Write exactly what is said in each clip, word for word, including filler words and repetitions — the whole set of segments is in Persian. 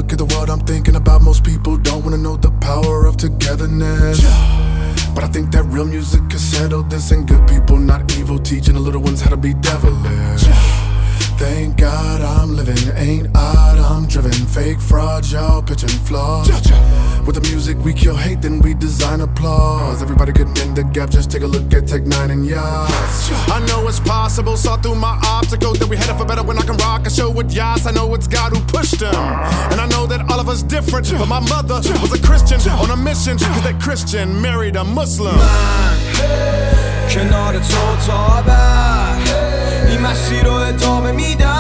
look at the world, I'm thinking about most people don't wanna know the power of togetherness. But I think that real music can settle this, and good people, not evil, teaching the little ones how to be devilish. Thank God I'm living, ain't odd, I'm driven. Fake fraud, y'all pitching flaws. With the music we kill hate, then we design applause. Everybody getting in the gap, just take a look at Tech Nine and Yas. I know it's possible, saw through my obstacles that we headed for better when I can rock a show with Yas. I know it's God who pushed them, and I know that all of us different. But my mother was a Christian on a mission, cause that Christian married a Muslim. کنار تو تا این مسیر رو ادامه میدم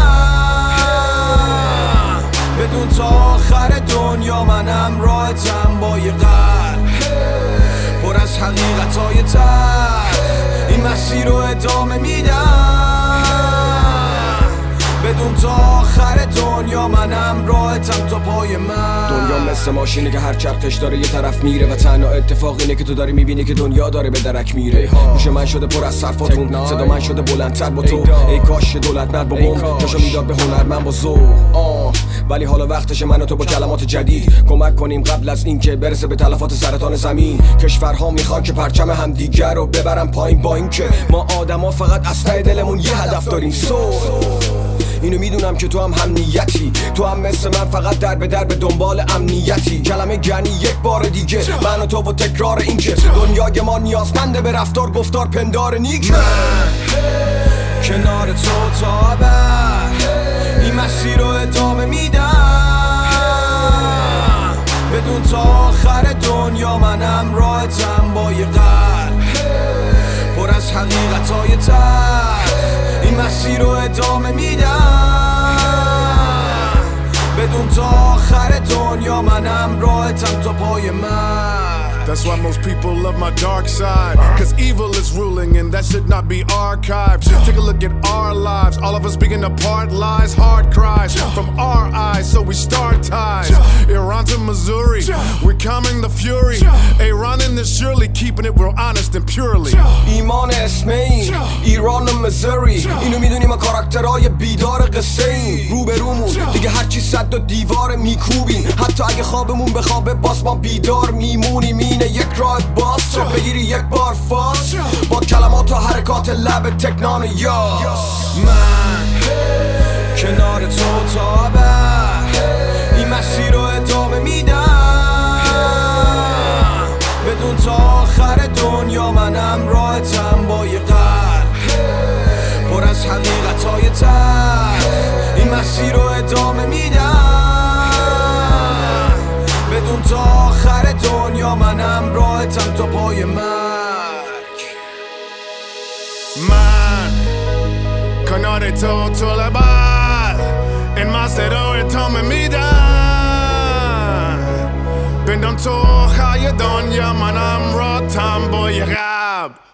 بدون تا آخر دنیا منم راحتم با یه قلب پر از حقیقتای تلخ این مسیر رو ادامه میدم بدون تا آخر دنیا منم راحتم تا پای من. دنیا مثل ماشینه که هر چرخش داره یه طرف میره و تنها اتفاق اینه که تو داری میبینی که دنیا داره به درک میره. گوش من شده پر از صرفاتون، صدا من شده بلندتر با تو. ای کاش دولت مرد با بم جاشو میداد به هنرمند با ذوق. آه ولی حالا وقتشه من و تو با کلمات جدید کمک کنیم قبل از اینکه برسه به تلفات سرطان زمین. کشورها میخوان که پرچم همدیگر رو ببرن پایین، با اینکه ما آدما فقط از ته دلمون یه هدف داریم. سو اینو میدونم که تو هم هم نیتی، تو هم مثل من فقط در به در به دنبال امنیتی. کلمه گنی یک بار دیگه من و تو و تکرار این که دنیای ما نیازمنده به رفتار گفتار پندار نیک. من کنار تو تا ابد این مسیر رو ادامه میدم بدون تا آخر دنیا منم راحتم با یه قلب پر از حقیقتای تلخ این مسیر رو ادامه میدم بدون تا آخر دنیا منم راحتم تا پای من. That's why most people love my dark side, cause evil is ruling and that should not be archived. Take a look at our lives, all of us being apart, lies, hard cries from our eyes, so we start ties. Iran to Missouri, we're calming the fury. Iran in this surely keeping it real honest and purely. ایمان اسم این ایران و مزوری، اینو میدونی ما کاراکترهای بیدار قصه این. روبرومون دیگه هرچی صد و دیوار میکوبیم، حتی اگه خوابمون به خوابه باز ما بیدار میمونیم. اینه یک راه باز تو بگیری یک بار فاز با کلمات و حرکات لب تکنان یاس. من کنار تو تا ابد این مسیر رو ادامه میدم بدون تا آخر دنیا منم راحتم با یه قلب پر از حقیقتای تلخ این مسیر رو ادامه میدم بدون تا آخر دنیا منم راحتم تا پای مرگ. من کنار تو تا ابد این مسیر رو ادامه میدم بدون تا آخر دنیا منم راحتم با یه قلب